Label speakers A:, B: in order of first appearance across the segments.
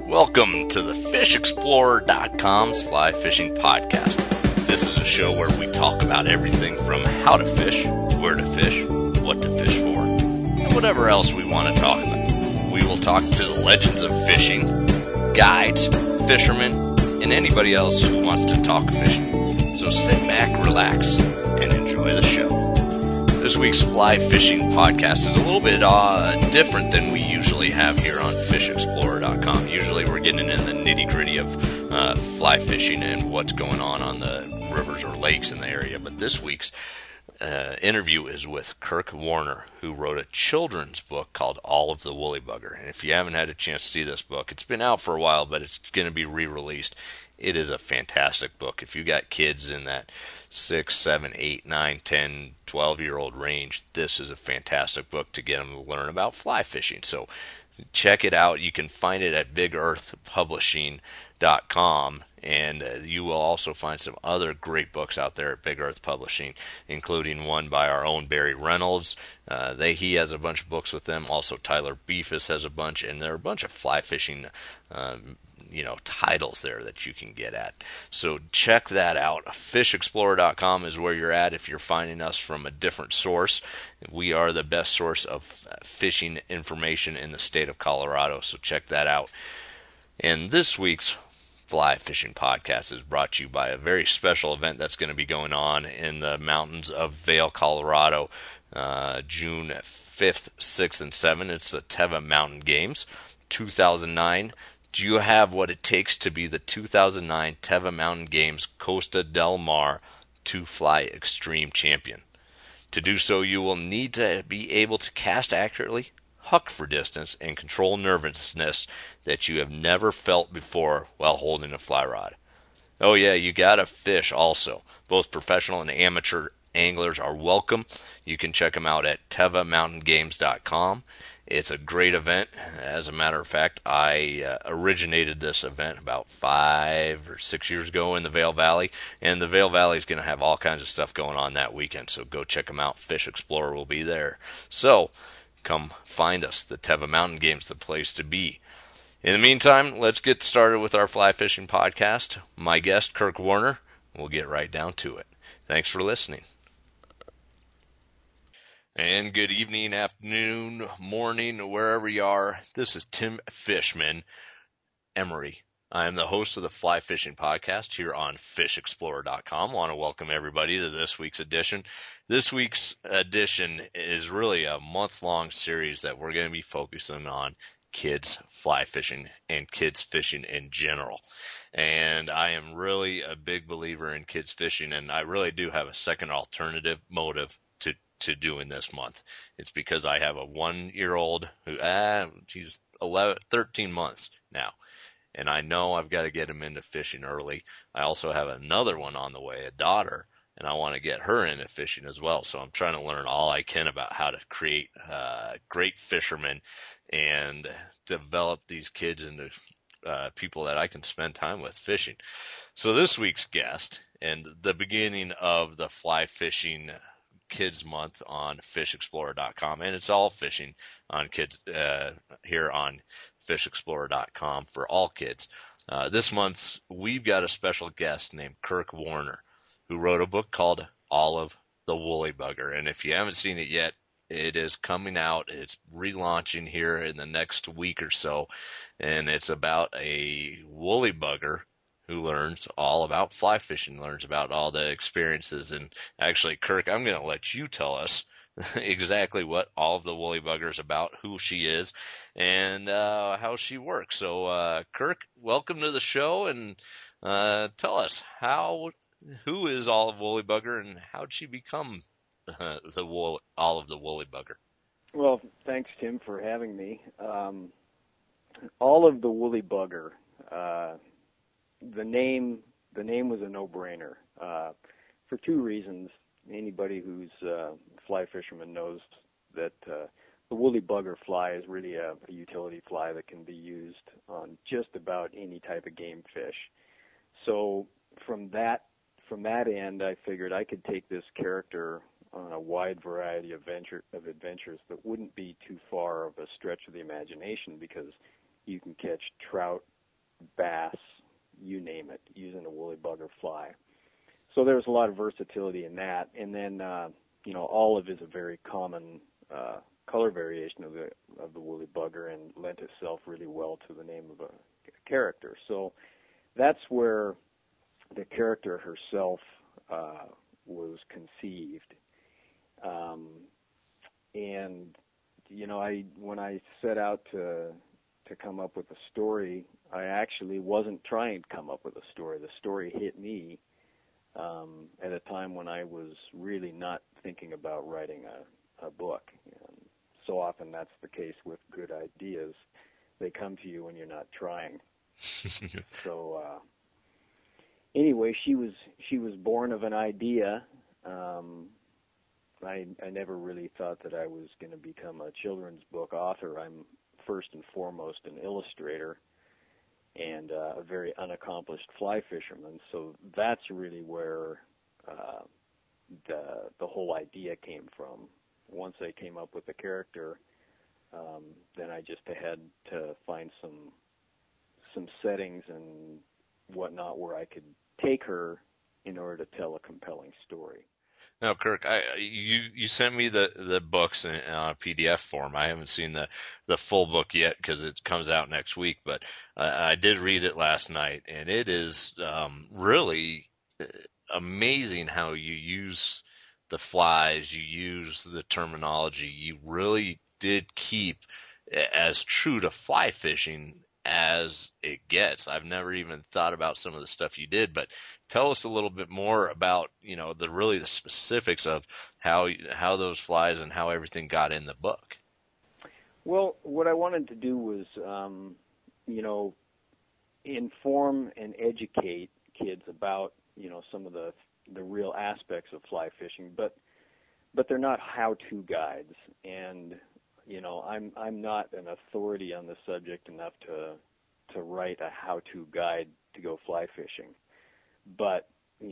A: Welcome to the FishExplorer.com's Fly Fishing Podcast. This is a show where we talk about everything from how to fish, where to fish, what to fish for, and whatever else we want to talk about. We will talk to the legends of fishing, guides, fishermen, and anybody else who wants to talk fishing. So sit back, relax, and enjoy the show. This week's Fly Fishing Podcast is a little bit different than we usually have here on FishExplorer.com. Usually we're getting in the nitty-gritty of fly fishing and what's going on the rivers or lakes in the area. But this week's interview is with Kirk Warner, who wrote a children's book called All of the Woolly Bugger. And if you haven't had a chance to see this book, it's been out for a while, but it's going to be re-released. It is a fantastic book. If you got kids in that 6, 7, 8, 9, 10, 12-year-old range, this is a fantastic book to get them to learn about fly fishing. So check it out. You can find it at BigEarthPublishing.com, and you will also find some other great books out there at Big Earth Publishing, including one by our own Barry Reynolds. He has a bunch of books with them. Also, Tyler Beefus has a bunch, and there are a bunch of fly fishing titles there that you can get at. So check that out. FishExplorer.com is where you're at if you're finding us from a different source. We are the best source of fishing information in the state of Colorado, so check that out. And this week's Fly Fishing Podcast is brought to you by a very special event that's going to be going on in the mountains of Vail, Colorado, June 5th, 6th, and 7th. It's the Teva Mountain Games 2009. Do you have what it takes to be the 2009 Teva Mountain Games Costa Del Mar 2-Fly Extreme Champion? To do so, you will need to be able to cast accurately, huck for distance, and control nervousness that you have never felt before while holding a fly rod. Oh yeah, you gotta fish also. Both professional and amateur anglers are welcome. You can check them out at tevamountaingames.com. It's a great event. As a matter of fact, I originated this event about 5 or 6 years ago in the Vail Valley, and the Vail Valley is going to have all kinds of stuff going on that weekend, so go check them out. Fish Explorer will be there. So come find us. The Teva Mountain Games, the place to be. In the meantime, let's get started with our fly fishing podcast. My guest, Kirk Warner. We'll get right down to it. Thanks for listening. And good evening, afternoon, morning, wherever you are. This is Tim Fishman Emery. I am the host of the Fly Fishing Podcast here on FishExplorer.com. I want to welcome everybody to this week's edition. This week's edition is really a month-long series that we're going to be focusing on kids fly fishing and kids fishing in general. And I am really a big believer in kids fishing, and I really do have a second alternative motive to doing this month. It's because I have a 1-year-old who, she's 13 months now, and I know I've got to get him into fishing early. I also have another one on the way, a daughter, and I want to get her into fishing as well. So I'm trying to learn all I can about how to create great fishermen and develop these kids into people that I can spend time with fishing. So this week's guest, and the beginning of the fly fishing Kids Month on FishExplorer.com, and it's all fishing on kids here on FishExplorer.com for all kids. This month we've got a special guest named Kirk Warner, who wrote a book called All of the Woolly Bugger, and if you haven't seen it yet, it is coming out. It's relaunching here in the next week or so, and it's about a woolly bugger who learns all about fly fishing, learns about all the experiences. And actually, Kirk, I'm going to let you tell us exactly what All of the Woolly Bugger is about, who she is, and how she works. So, Kirk, welcome to the show, and tell us who is All of the Woolly Bugger, and how did she become All of the Woolly Bugger?
B: Well, thanks, Tim, for having me. All of the Woolly Bugger. The name was a no-brainer for two reasons. Anybody who's a fly fisherman knows that the woolly bugger fly is really a utility fly that can be used on just about any type of game fish. So from that end, I figured I could take this character on a wide variety of adventures that wouldn't be too far of a stretch of the imagination, because you can catch trout, bass, you name it, using a woolly bugger fly. So there's a lot of versatility in that. And then, olive is a very common color variation of the woolly bugger and lent itself really well to the name of a character. So that's where the character herself was conceived. When I set out to come up with a story, I actually wasn't trying to come up with a story. The story hit me at a time when I was really not thinking about writing a book. And so often that's the case with good ideas. They come to you when you're not trying. So anyway, she was born of an idea. I never really thought that I was going to become a children's book author. I'm first and foremost an illustrator and a very unaccomplished fly fisherman. So that's really where the whole idea came from. Once I came up with the character, then I just had to find some settings and whatnot where I could take her in order to tell a compelling story.
A: Now, Kirk, you sent me the books in PDF form. I haven't seen the full book yet because it comes out next week, but I did read it last night, and it is really amazing how you use the flies, you use the terminology. You really did keep as true to fly fishing as it gets. I've never even thought about some of the stuff you did, but tell us a little bit more about, the specifics of how those flies and how everything got in the book.
B: Well, what I wanted to do was, inform and educate kids about, some of the real aspects of fly fishing, but they're not how-to guides. And I'm not an authority on the subject enough to write a how-to guide to go fly fishing. But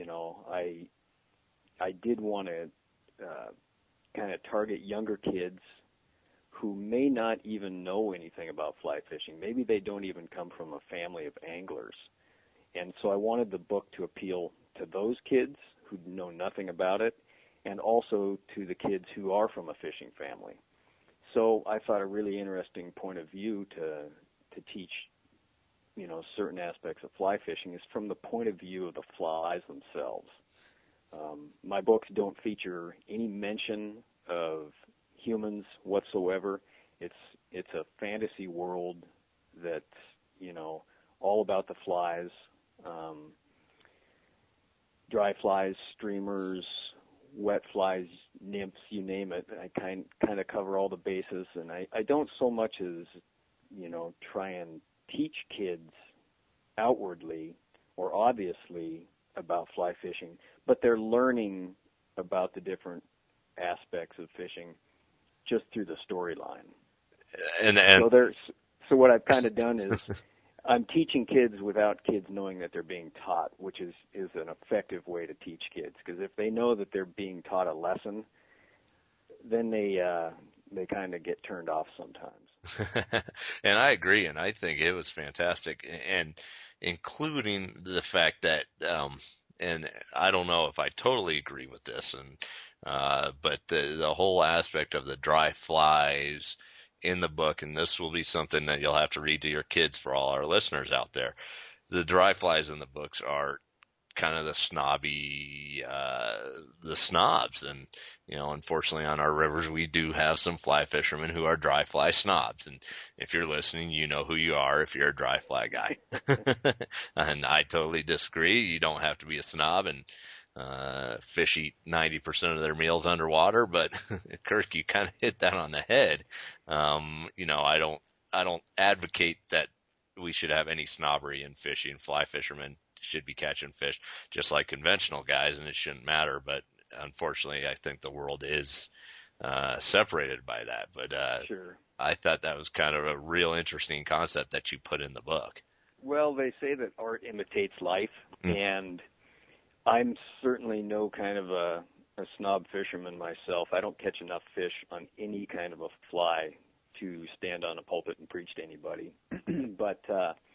B: I did want to kind of target younger kids who may not even know anything about fly fishing. Maybe they don't even come from a family of anglers. And so I wanted the book to appeal to those kids who know nothing about it, and also to the kids who are from a fishing family. So I thought a really interesting point of view to teach, certain aspects of fly fishing is from the point of view of the flies themselves. My books don't feature any mention of humans whatsoever. It's a fantasy world that's, all about the flies, dry flies, streamers, wet flies, nymphs, you name it. I kind of cover all the bases, and I don't so much as, try and teach kids outwardly or obviously about fly fishing, but they're learning about the different aspects of fishing just through the storyline.
A: And
B: so what I've kind of done is I'm teaching kids without kids knowing that they're being taught, which is an effective way to teach kids. Because if they know that they're being taught a lesson, then they kind of get turned off sometimes.
A: And I agree, and I think it was fantastic, and including the fact that, and I don't know if I totally agree with this, but the whole aspect of the dry flies in the book, and this will be something that you'll have to read to your kids for all our listeners out there. The dry flies in the books are kind of the snobby, the snobs. And, unfortunately on our rivers, we do have some fly fishermen who are dry fly snobs. And if you're listening, you know who you are if you're a dry fly guy. And I totally disagree. You don't have to be a snob, and fish eat 90% of their meals underwater, but Kirk, you kind of hit that on the head. I don't advocate that we should have any snobbery in fishing. Fly fishermen should be catching fish just like conventional guys, and it shouldn't matter. But unfortunately, I think the world is separated by that. But
B: Sure.
A: I thought that was kind of a real interesting concept that you put in the book.
B: Well, they say that art imitates life, and I'm certainly no kind of a snob fisherman myself. I don't catch enough fish on any kind of a fly to stand on a pulpit and preach to anybody. But,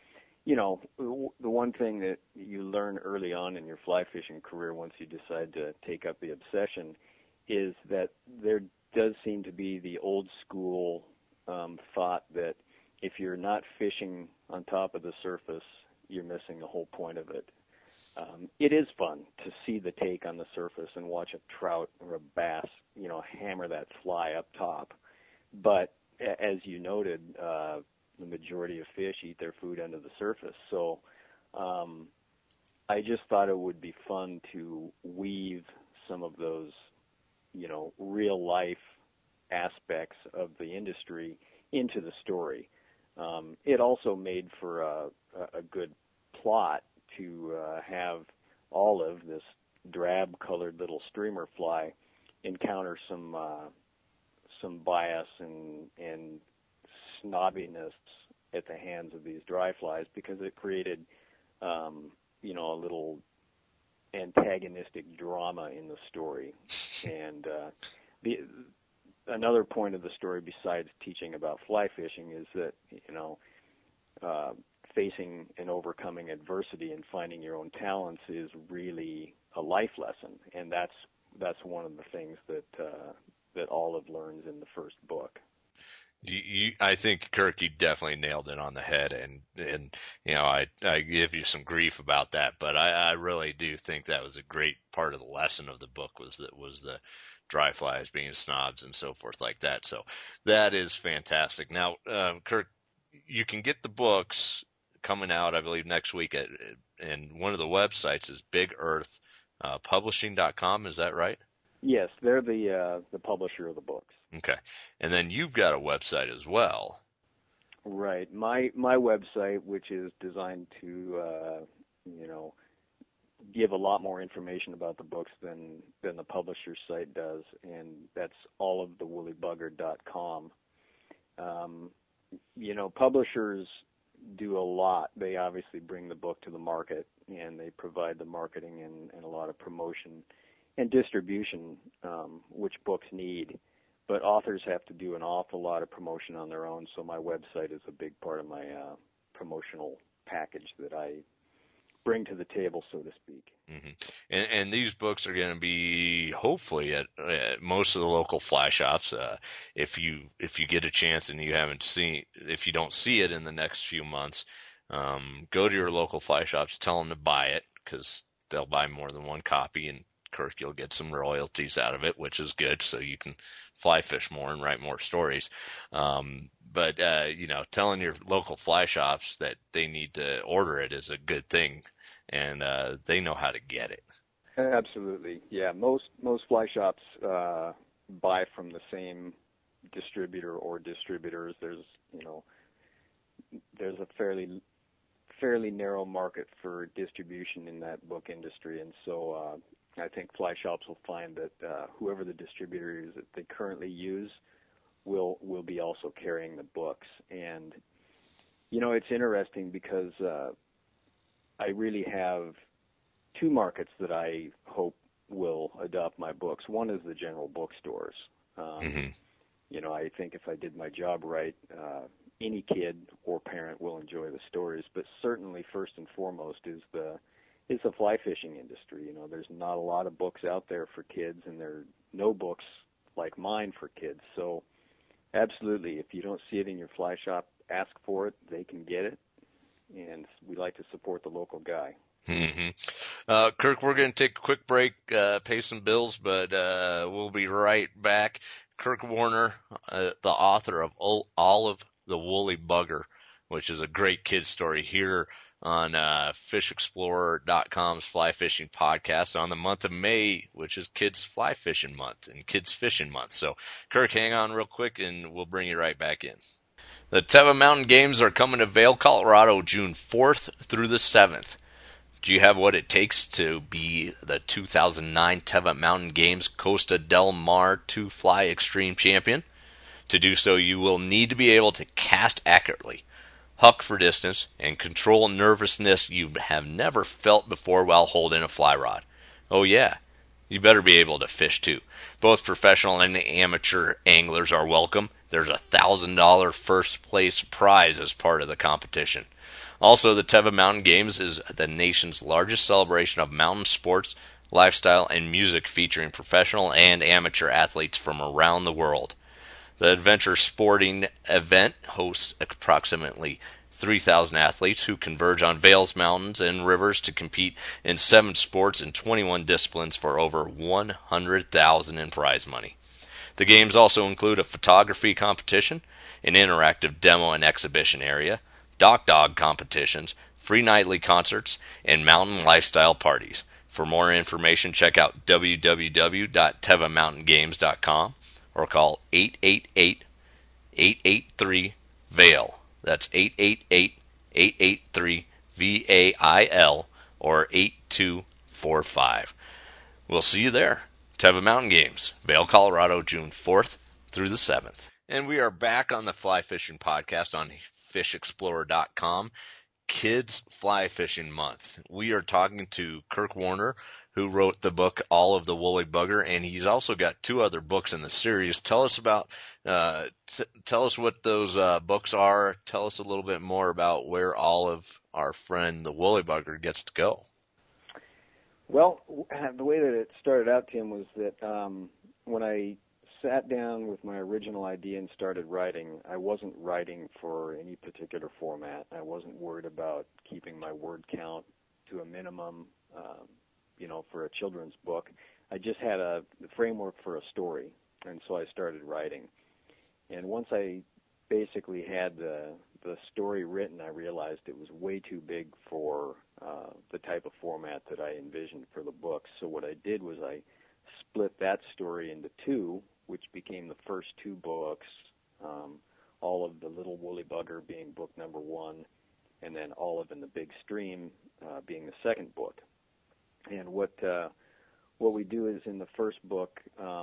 B: the one thing that you learn early on in your fly fishing career once you decide to take up the obsession is that there does seem to be the old school thought that if you're not fishing on top of the surface, you're missing the whole point of it. It is fun to see the take on the surface and watch a trout or a bass, hammer that fly up top. But as you noted, the majority of fish eat their food under the surface. So I just thought it would be fun to weave some of those, real life aspects of the industry into the story. It also made for a good plot to have Olive, this drab-colored little streamer fly, encounter some bias and snobbiness at the hands of these dry flies, because it created, a little antagonistic drama in the story. And another point of the story, besides teaching about fly fishing, is that facing and overcoming adversity and finding your own talents is really a life lesson, and that's one of the things that Olive learns in the first book.
A: I think, Kirk, you definitely nailed it on the head, and I give you some grief about that, but I really do think that was a great part of the lesson of the book was the dry flies being snobs and so forth like that. So that is fantastic. Now, Kirk, you can get the books coming out, I believe, next week and one of the websites is bigearthpublishing.com. Is that right?
B: Yes, they're the publisher of the books.
A: Okay. And then you've got a website as well.
B: Right. My website, which is designed to give a lot more information about the books than the publisher's site does, and that's allofthewoolybugger.com. Publishers do a lot. They obviously bring the book to the market, and they provide the marketing and a lot of promotion and distribution, which books need. But authors have to do an awful lot of promotion on their own, so my website is a big part of my promotional package that I bring to the table, so to speak.
A: Mm-hmm. And these books are going to be hopefully at most of the local fly shops. If you get a chance and if you don't see it in the next few months, go to your local fly shops, tell them to buy it, because they'll buy more than one copy, and Kirk, you'll get some royalties out of it, which is good, so you can fly fish more and write more stories. But telling your local fly shops that they need to order it is a good thing, and they know how to get it.
B: Absolutely, yeah. Most fly shops buy from the same distributor or distributors. There's a fairly narrow market for distribution in that book industry, and so I think fly shops will find that whoever the distributor is that they currently use will be also carrying the books. And it's interesting because I really have two markets that I hope will adopt my books. One is the general bookstores. I think if I did my job right, any kid or parent will enjoy the stories. But certainly, first and foremost, is the fly fishing industry. There's not a lot of books out there for kids, and there are no books like mine for kids. So absolutely, if you don't see it in your fly shop, ask for it. They can get it, and we like to support the local guy.
A: Mm-hmm. Kirk, we're going to take a quick break, pay some bills, but we'll be right back. Kirk Warner, the author of Olive the Woolly Bugger, which is a great kid story, here on FishExplorer.com's Fly Fishing Podcast on the month of May, which is Kids Fly Fishing Month and Kids Fishing Month. So, Kirk, hang on real quick, and we'll bring you right back in. The Teva Mountain Games are coming to Vail, Colorado, June 4th through the 7th. Do you have what it takes to be the 2009 Teva Mountain Games Costa Del Mar 2-Fly Extreme Champion? To do so, you will need to be able to cast accurately, huck for distance, and control nervousness you have never felt before while holding a fly rod. Oh yeah, you better be able to fish too. Both professional and amateur anglers are welcome. There's a $1,000 first place prize as part of the competition. Also, the Teva Mountain Games is the nation's largest celebration of mountain sports, lifestyle, and music featuring professional and amateur athletes from around the world. The adventure sporting event hosts approximately 3,000 athletes who converge on vales, mountains, and rivers to compete in 7 sports and 21 disciplines for over $100,000 in prize money. The games also include a photography competition, an interactive demo and exhibition area, dock dog competitions, free nightly concerts, and mountain lifestyle parties. For more information, check out www.tevamountaingames.com or call 888-883-VAIL. That's 888-883-VAIL or 8245. We'll see you there. Teva Mountain Games, Vail, Colorado, June 4th through the 7th. And we are back on the Fly Fishing Podcast on FishExplorer.com. Kids Fly Fishing Month. We are talking to Kirk Warner, who wrote the book All of the Woolly Bugger, and he's also got 2 other books in the series. Tell us about, tell us what those books are. Tell us a little bit more about where all of our friend the Woolly Bugger gets to go.
B: Well, the way that it started out, Tim, was that when I sat down with my original idea and started writing, I wasn't writing for any particular format. I wasn't worried about keeping my word count to a minimum, for a children's book. I just had the framework for a story, and so I started writing. And once I basically had the story written, I realized it was way too big for the type of format that I envisioned for the book. So what I did was I split that story into 2, which became the first 2 books, All of the Little Woolly Bugger being book number 1, and then Olive in the Big Stream being the second book. And what we do is in the first book,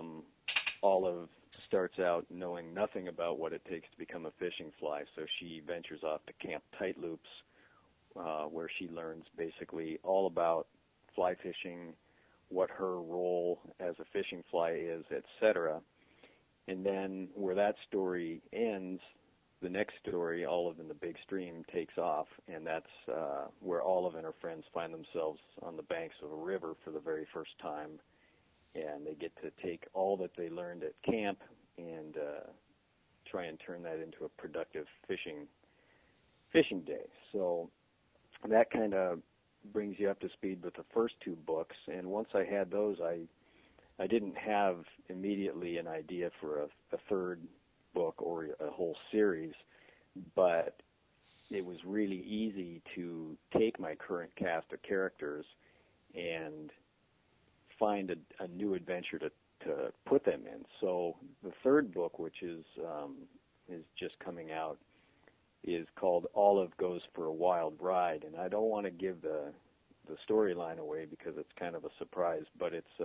B: Olive starts out knowing nothing about what it takes to become a fishing fly, so she ventures off to Camp Tight Loops, where she learns basically all about fly fishing, what her role as a fishing fly is, etc. And then where that story ends, the next story, Olive in the Big Stream, takes off, and that's where Olive and her friends find themselves on the banks of a river for the very first time, and they get to take all that they learned at camp and try and turn that into a productive fishing day. So that kind of brings you up to speed with the first 2 books, and once I had those, I didn't have immediately an idea for a third book or a whole series, but it was really easy to take my current cast of characters and find a new adventure to put them in. So the third book, which is just coming out, is called Olive Goes for a Wild Ride, and I don't want to give the storyline away because it's kind of a surprise, but it's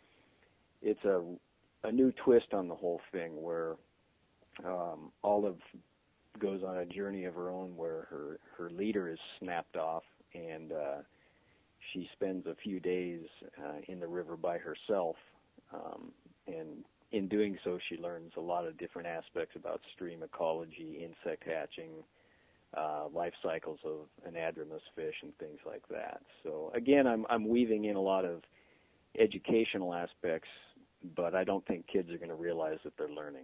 B: a new twist on the whole thing where Olive goes on a journey of her own where her leader is snapped off, and she spends a few days in the river by herself, and in doing so she learns a lot of different aspects about stream ecology, insect hatching, life cycles of anadromous fish, and things like that. So again, I'm weaving in a lot of educational aspects, but I don't think kids are going to realize that they're learning.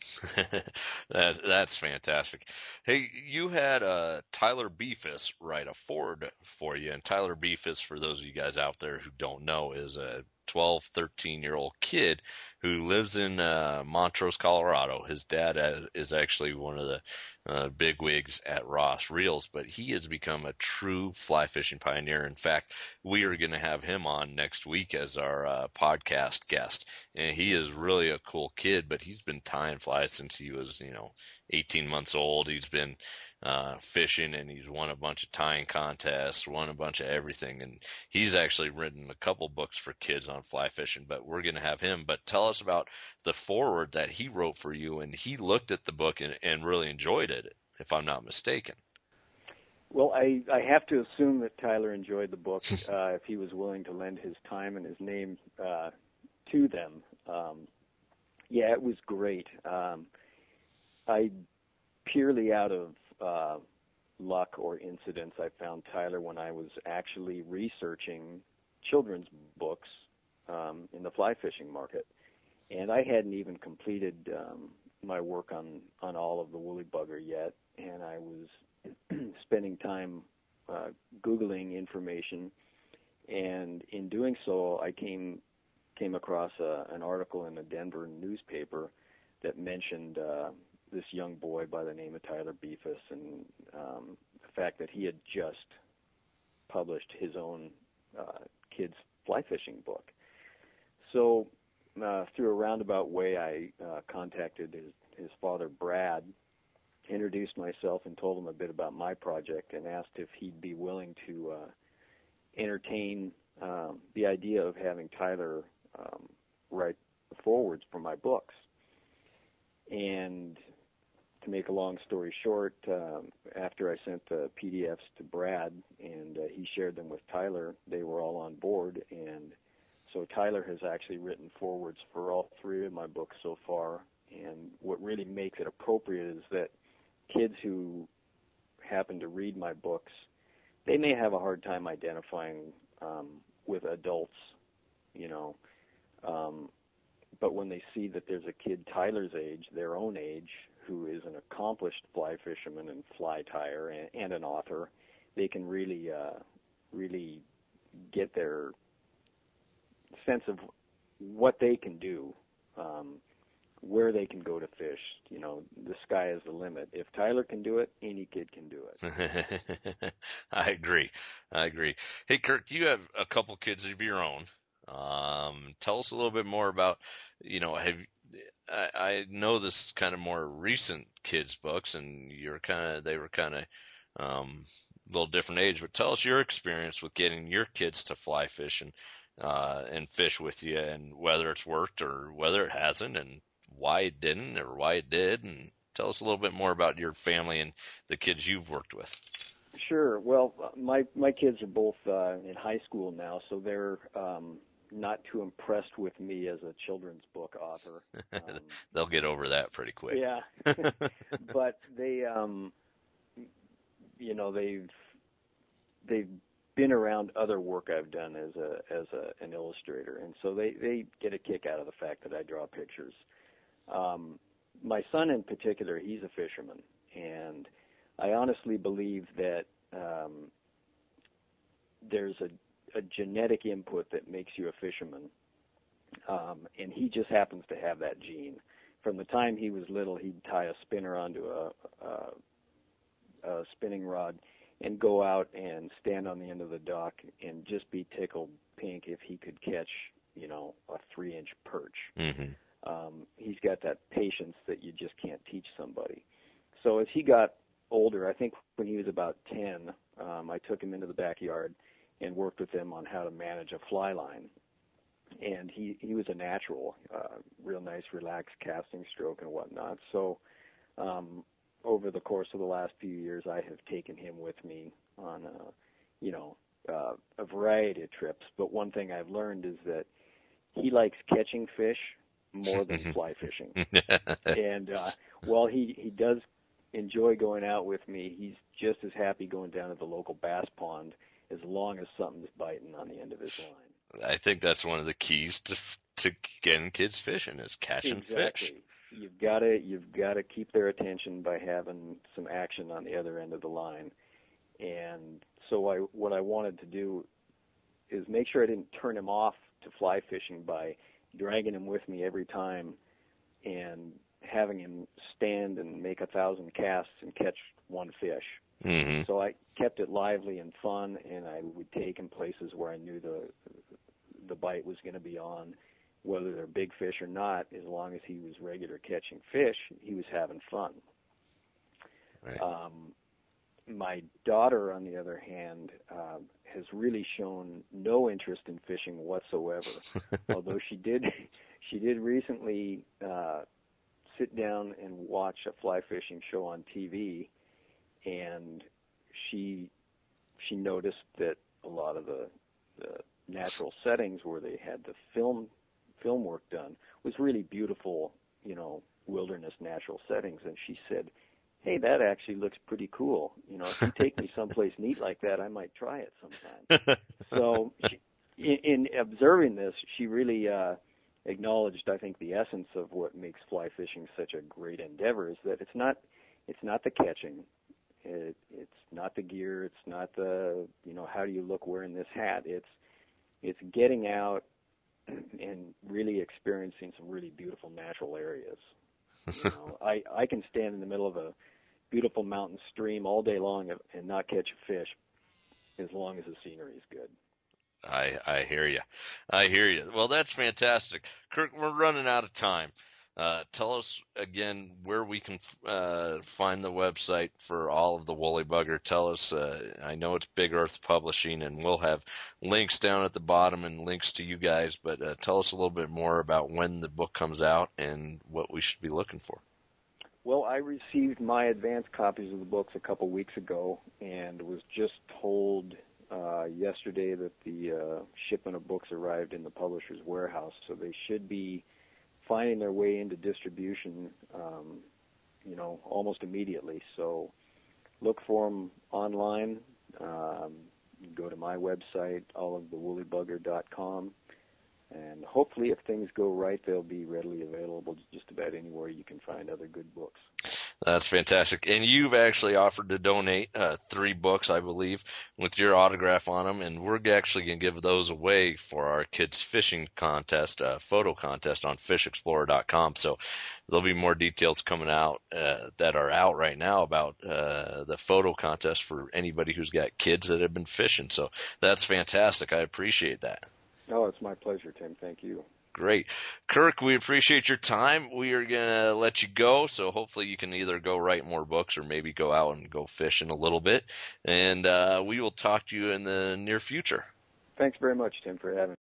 A: That's fantastic. Hey, you had Tyler Beefus write a foreword for you, and Tyler Beefus, for those of you guys out there who don't know, is a 12, 13-year-old kid who lives in Montrose, Colorado. His dad is actually one of the big wigs at Ross Reels, but he has become a true fly fishing pioneer. In fact, we are going to have him on next week as our podcast guest, and he is really a cool kid, but he's been tying flies since he was 18 months old. He's been fishing, and he's won a bunch of tying contests, won a bunch of everything, and he's actually written a couple books for kids on fly fishing, but we're going to have him. But tell us about the foreword that he wrote for you, and he looked at the book and really enjoyed it, if I'm not mistaken.
B: Well, I have to assume that Tyler enjoyed the book if he was willing to lend his time and his name to them. Yeah, it was great. I purely out of luck or incidents, I found Tyler when I was actually researching children's books in the fly fishing market. And I hadn't even completed my work on all of the woolly bugger yet, and I was spending time Googling information, and in doing so, I came across an article in a Denver newspaper that mentioned this young boy by the name of Tyler Beefus, and the fact that he had just published his own kids fly fishing book. So through a roundabout way, I contacted his father, Brad, introduced myself and told him a bit about my project, and asked if he'd be willing to entertain the idea of having Tyler write the forwards for my books. And to make a long story short, after I sent the PDFs to Brad and he shared them with Tyler, they were all on board. And so Tyler has actually written forwards for all three of my books so far. And what really makes it appropriate is that kids who happen to read my books, they may have a hard time identifying with adults, you know, but when they see that there's a kid Tyler's age, their own age, who is an accomplished fly fisherman and fly tyer and an author, they can really get their sense of what they can do, where they can go to fish. You know, the sky is the limit. If Tyler can do it, any kid can do it.
A: I agree. Hey, Kirk, you have a couple kids of your own. Tell us a little bit more about, you know, I know this is kind of more recent kids books, and they were kind of a little different age, but tell us your experience with getting your kids to fly fish and fish with you, and whether it's worked or whether it hasn't, and why it didn't or why it did, and tell us a little bit more about your family and the kids you've worked with.
B: Sure. Well, my kids are both in high school now, so they're not too impressed with me as a children's book author.
A: They'll get over that pretty quick.
B: Yeah. But they, you know, they've been around other work I've done as an illustrator, and so they get a kick out of the fact that I draw pictures. My son in particular, he's a fisherman, and I honestly believe that there's a genetic input that makes you a fisherman, and he just happens to have that gene. From the time he was little, he'd tie a spinner onto a spinning rod and go out and stand on the end of the dock and just be tickled pink if he could catch, you know, a 3-inch perch.
A: Mm-hmm.
B: He's got that patience that you just can't teach somebody. So as he got older, I think when he was about 10, I took him into the backyard and worked with him on how to manage a fly line. And he was a natural, real nice, relaxed casting stroke and whatnot. So over the course of the last few years, I have taken him with me on, a variety of trips. But one thing I've learned is that he likes catching fish more than fly fishing. And while he does enjoy going out with me, he's just as happy going down to the local bass pond as long as something's biting on the end of his line.
A: I think that's one of the keys to getting kids fishing is catching fish.
B: You've got to keep their attention by having some action on the other end of the line. And so what I wanted to do is make sure I didn't turn him off to fly fishing by dragging him with me every time and having him stand and make 1,000 casts and catch one fish.
A: Mm-hmm.
B: So I kept it lively and fun, and I would take him places where I knew the bite was going to be on, whether they're big fish or not. As long as he was regular catching fish, he was having fun.
A: Right.
B: My daughter, on the other hand, has really shown no interest in fishing whatsoever. Although she did recently sit down and watch a fly fishing show on TV, and she noticed that a lot of the natural settings where they had the film work done was really beautiful, wilderness natural settings. And she said, hey, that actually looks pretty cool. If you take me someplace neat like that, I might try it sometime. So in observing this, she really acknowledged, I think, the essence of what makes fly fishing such a great endeavor is that it's not the catching. It's not the gear. It's not the, how do you look wearing this hat. It's getting out and really experiencing some really beautiful natural areas. I can stand in the middle of a beautiful mountain stream all day long and not catch a fish as long as the scenery is good.
A: I hear you. I hear you. Well, that's fantastic. Kirk, we're running out of time. Tell us again where we can find the website for all of the Woolly Bugger. Tell us, I know it's Big Earth Publishing, and we'll have links down at the bottom and links to you guys, but tell us a little bit more about when the book comes out and what we should be looking for.
B: Well, I received my advance copies of the books a couple weeks ago and was just told yesterday that the shipment of books arrived in the publisher's warehouse, so they should be finding their way into distribution, almost immediately. So look for them online. Go to my website, allofthewoolybugger.com, and hopefully, if things go right, they'll be readily available just about anywhere you can find other good books.
A: That's fantastic. And you've actually offered to donate 3 books, I believe, with your autograph on them, and we're actually going to give those away for our kids' fishing contest, photo contest on fishexplorer.com. So there'll be more details coming out that are out right now about the photo contest for anybody who's got kids that have been fishing. So that's fantastic. I appreciate that.
B: Oh, it's my pleasure, Tim. Thank you.
A: Great. Kirk, we appreciate your time. We are going to let you go, so hopefully you can either go write more books or maybe go out and go fishing a little bit. And we will talk to you in the near future.
B: Thanks very much, Tim, for having me.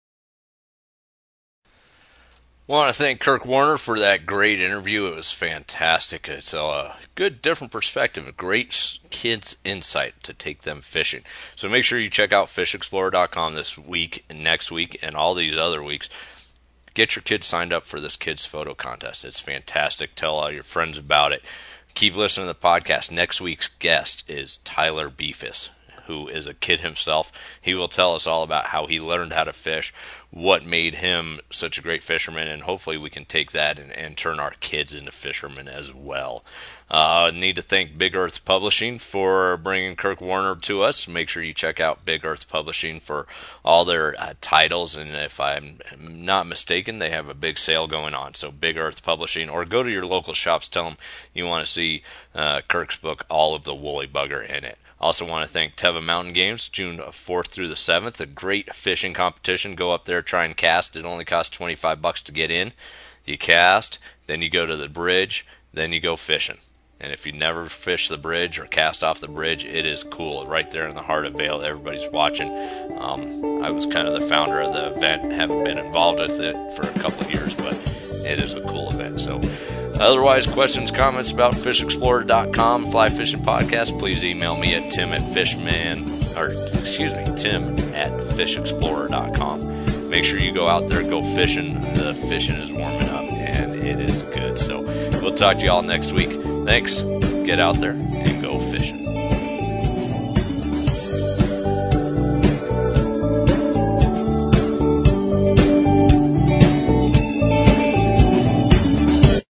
A: Want to thank Kirk Warner for that great interview. It was fantastic. It's a good, different perspective, a great kids' insight to take them fishing. So make sure you check out fishexplorer.com this week and next week and all these other weeks. Get your kids signed up for this kids' photo contest. It's fantastic. Tell all your friends about it. Keep listening to the podcast. Next week's guest is Tyler Beefus, who is a kid himself. He will tell us all about how he learned how to fish, what made him such a great fisherman, and hopefully we can take that and turn our kids into fishermen as well. Need to thank Big Earth Publishing for bringing Kirk Warner to us. Make sure you check out Big Earth Publishing for all their titles, and if I'm not mistaken, they have a big sale going on. So Big Earth Publishing, or go to your local shops, tell them you want to see Kirk's book, All of the Woolly Bugger, in it. Also want to thank Teva Mountain Games, June 4th through the 7th, a great fishing competition. Go up there, try and cast. It only costs $25 to get in. You cast, then you go to the bridge, then you go fishing. And if you never fish the bridge or cast off the bridge, it is cool. Right there in the heart of Vail, everybody's watching. I was kind of the founder of the event, haven't been involved with it for a couple of years, but it is a cool event. So otherwise, questions, comments about fishexplorer.com, Fly Fishing Podcast, please email me at tim@fishexplorer.com. Make sure you go out there, go fishing. The fishing is warming up, and it is good. So we'll talk to you all next week. Thanks. Get out there and